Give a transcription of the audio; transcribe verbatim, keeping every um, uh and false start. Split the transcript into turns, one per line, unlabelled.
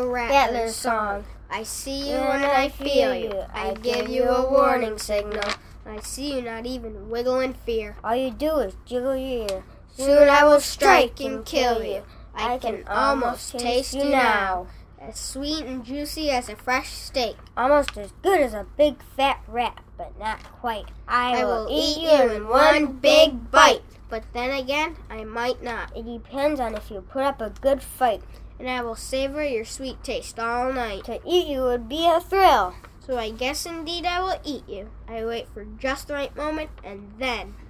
rattler's song. I see you and I feel you. I give you a warning signal. I see you not even wiggle in fear.
All you do is jiggle your ear.
Soon I will strike and kill you. I can almost taste you now. As sweet and juicy as a fresh steak.
Almost as good as a big fat rat, but not quite. I,
I
will,
will
eat
eat
you
you in one big bite. But then again, I might not.
It depends on if you put up a good fight.
And I will savor your sweet taste all night.
To eat you would be a thrill.
So I guess indeed I will eat you. I wait for just the right moment, and then